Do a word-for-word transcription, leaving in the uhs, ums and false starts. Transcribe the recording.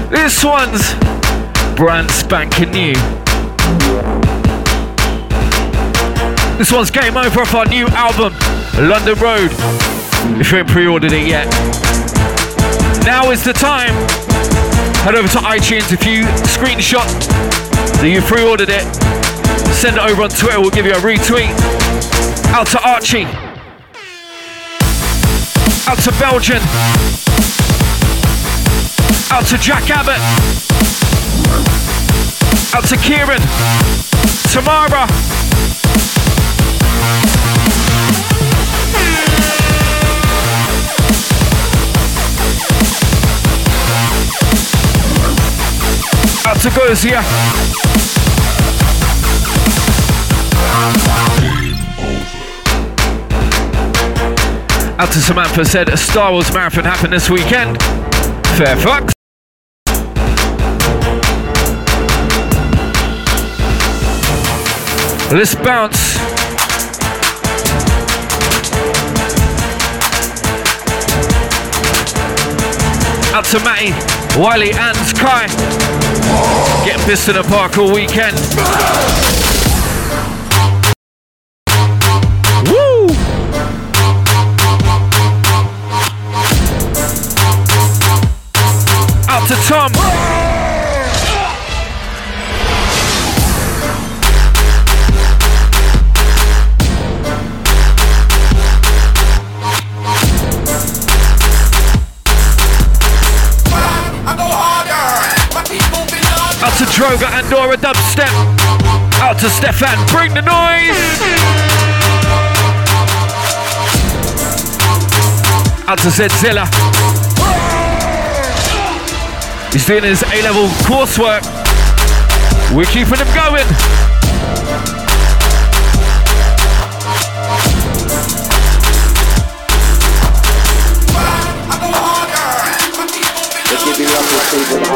This one's brand spanking new. This one's Game Over off our new album, London Road. If you ain't pre-ordered it yet, now is the time. Head over to iTunes. If you screenshot that you pre-ordered it, send it over on Twitter. We'll give you a retweet. Out to Archie. Out to Belgian. Out to Jack Abbott. Out to Kieran. Tamara. Out to Gozia. Out to Samantha said a Star Wars marathon happened this weekend. Fair fucks. Let's bounce. Out to Matty, Wiley and Kai. Getting pissed in the park all weekend. Woo! Out to Tom. Out to Droga and Dora Dubstep. Out to Stefan, bring the noise. Out to Zedzilla. He's doing his A-level coursework. We're keeping him going.